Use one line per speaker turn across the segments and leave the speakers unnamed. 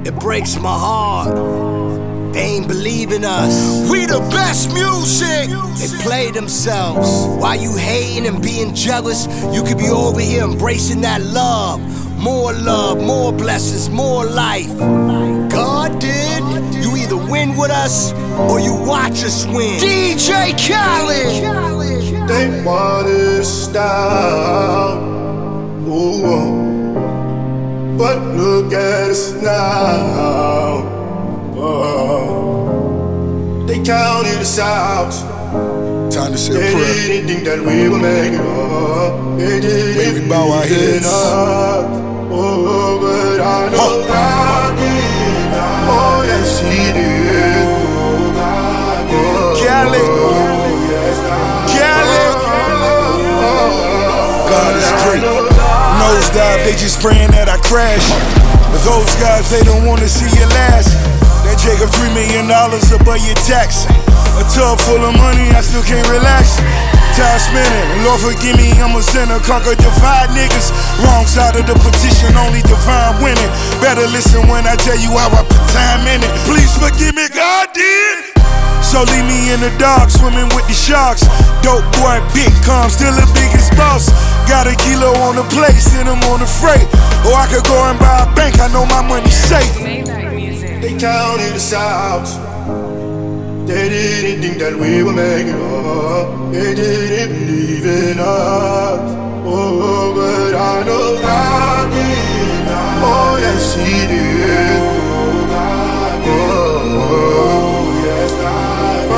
It breaks my heart. They ain't believing us. We the best music. They play themselves. Why you hating and being jealous? You could be over here embracing that love. More love, more blessings, more life. God did. You either win with us or you watch us win. DJ Khaled.
They wanted to stop. Ooh. But look at us now. Oh. They counted us out.
Time to say
they
a prayer.
They didn't think that we would make it up. They didn't
we bow our heads.
Oh, but I know God did. Oh, yes, He did.
Khaled. God is great. Nosedive, they just praying that I crash. But those guys, they don't wanna see you last. That Jacob $3 million above your tax. A tub full of money, I still can't relax. Time spinning, Lord forgive me, I'm a sinner. Conquer divide niggas. Wrong side of the petition, only divine winning. Better listen when I tell you how I put time in it. Please forgive me, God did. So leave me in the dark, swimming with the sharks. Dope boy, big calm, still the biggest boss. Got a kilo on the plate, send him on the freight. Or I could go and buy a bank, I know my money's safe.
They counted us out. They didn't think that we would make it up. They didn't believe in us. Oh, but I know God did. Oh, yes, He did. Oh, yes, God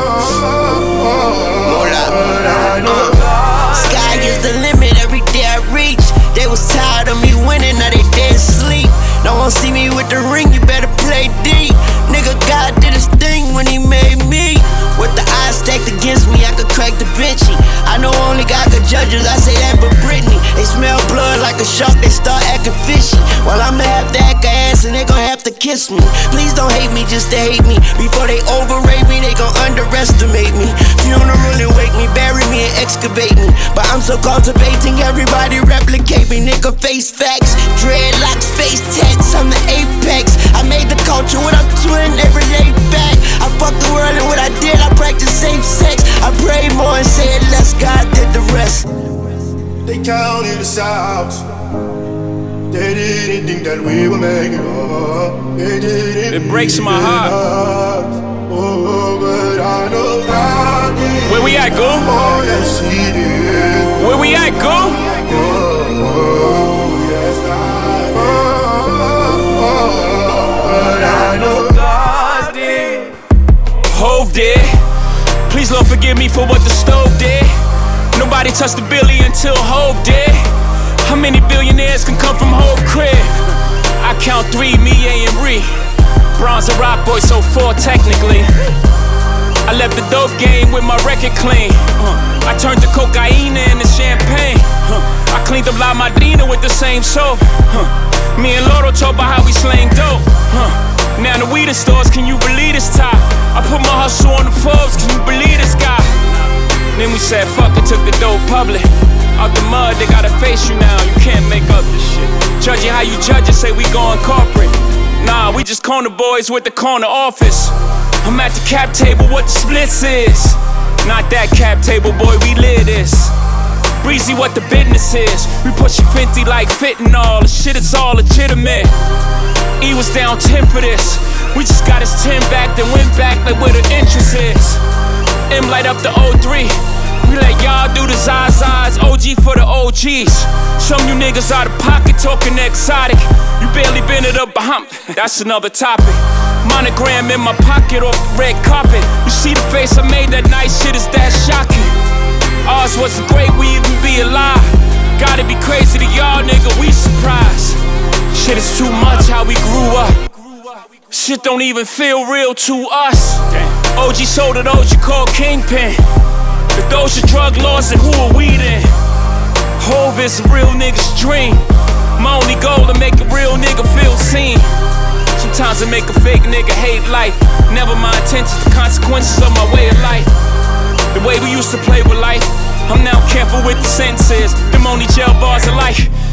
did.
Sky is the limit, every day I reach. They was tired of me winning, now they dead sleep. Don't wanna see me with the ring, you better play D. Nigga, God did his thing when He made me. With the eyes stacked against me, I could crack the Vinci. I know only God could judge us, I say that but Britney. They smell blood like a shark, they start acting fishy. Well, I'ma have to act a ass and they gon' have to kiss me. Please don't hate me just to hate me. Before they overrate me, they gon' underestimate me. Funeral and wake me, bury me and excavate me. But I'm so cultivating, everybody replicate me. Nigga, face facts, dreadlocks, face tats, I'm the apex. I made the culture, what I'm doing, they relate back. I fucked the world and what I did, I practiced safe sex. I prayed more and said less, God did the rest.
They counted us out. They didn't think that we would make it up. They didn't.
It breaks my heart.
Oh, but I know God did.
Where we at, Goo?
Oh, yes, He did.
Where we at, Goo?
Oh, yes, but I know God did.
Hove did. Please, Lord, forgive me for what the stove did. Nobody touched the billy until Hove did. How many billionaires can come from Hove crib? I count 3, me, A, and Ree. Bronze and Rock Boy, so 4 technically. I left the dope game with my record clean. I turned the cocaine into champagne. I cleaned up La Madrina with the same soap. Me and Loro talk about how we slang dope. Now the weed stores, can you believe this top? I put my hustle on the Forbes, can you believe this guy? Then we said fuck it, took the dope public. Out the mud, they gotta face you now, you can't make up this shit. Judging how you judge it, say we going corporate. Nah, we just corner boys with the corner office. I'm at the cap table, what the splits is. Not that cap table, boy, we live this. Breezy, what the business is. We pushing 50 like fentanyl, the shit is all legitimate. E was down 10 for this. We just got his 10 back, then went back like where the interest is. M light up the 03. We let y'all do the Zazas, OG for the OGs. Some you niggas out of pocket talking exotic. You barely been it up behind. That's another topic. Monogram in my pocket off the red carpet. You see the face I made that night, shit is that shocking. Ours wasn't great, we even be alive. Gotta be crazy to y'all, nigga, we surprised. Shit is too much how we grew up. Shit don't even feel real to us. OG sold to those you call kingpin. If those are drug lords, then who are we then? Hove is a real nigga's dream. My only goal to make a real nigga feel seen. Sometimes I make a fake nigga hate life. Never my intentions, the consequences of my way of life. The way we used to play with life, I'm now careful with the sentences. Them only jail bars of life.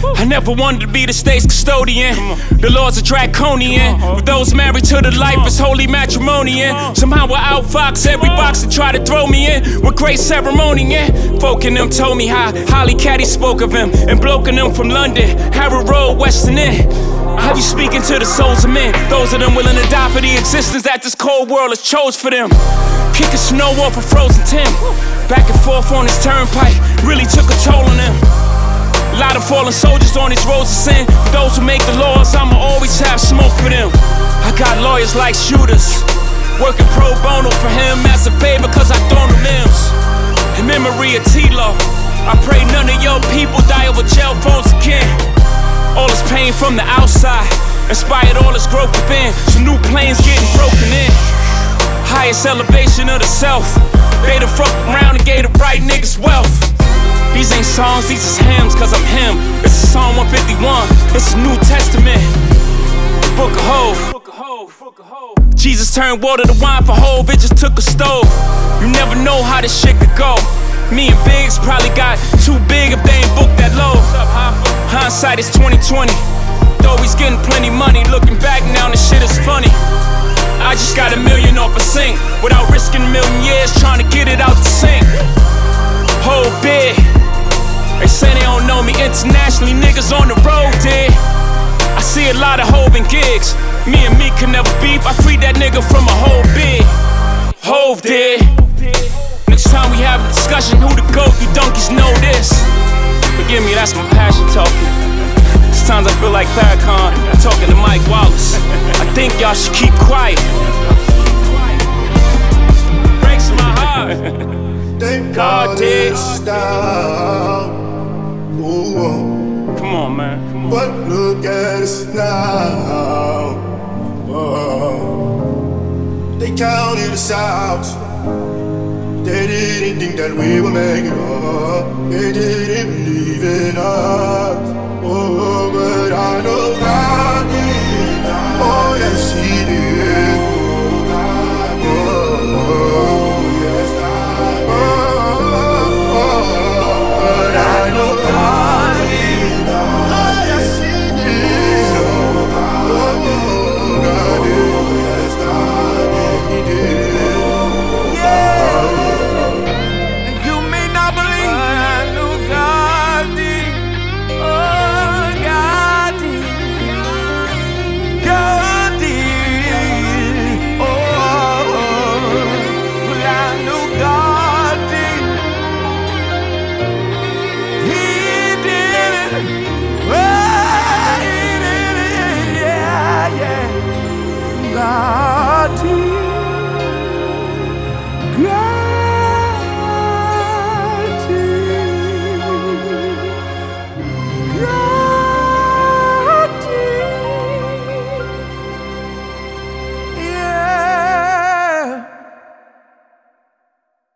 I never wanted to be the state's custodian. The laws are draconian. For those married to the life, it's holy matrimony. Somehow I outfox every box that try to throw me in with great ceremony. Folk in them told me how Holly Caddy spoke of him, and bloke in them from London, Harrow Road, Western End. I be speaking to the souls of men, those of them willing to die for the existence that this cold world has chose for them. Kicking snow off a frozen Tim, back and forth on this turnpike, really took a toll on them. A lot of fallen soldiers on these roads of sin. For those who make the laws, I'ma always have smoke for them. I got lawyers like shooters, working pro bono for him as a favor cause I thrown them limbs. In memory of T-Law, I pray none of your people die over jail phones again. All this pain from the outside inspired all this growth within. Some new planes getting broken in. Highest elevation of the self. They done fuck around and gave the right niggas wealth. These ain't songs, these is hymns, cause I'm him. This is Psalm 151, it's a New Testament. Book of Hov. Jesus turned water to wine for Hov, it just took a stove. You never know how this shit could go. Me and Biggs probably got too big if they ain't booked that low. Hindsight is 2020. Though he's getting plenty money, looking back now, this shit is funny. I just got $1 million off a sink without risking a million years trying to get it out the sink. Whole big. They say they don't know me internationally, niggas on the road did. I see a lot of Hov and gigs. Me and me can never beef, I freed that nigga from a whole big. Hov did. Next time we have a discussion, who the GOAT, you donkeys know this. Forgive me, that's my passion talking. Sometimes I feel like Farrakhan talking to Mike Wallace. I think y'all should keep quiet. Breaks my heart. God did. Come on, man. Come on.
But look at us now. They counted us out. They didn't think that we would make it up. They didn't believe in us. Oh, but I know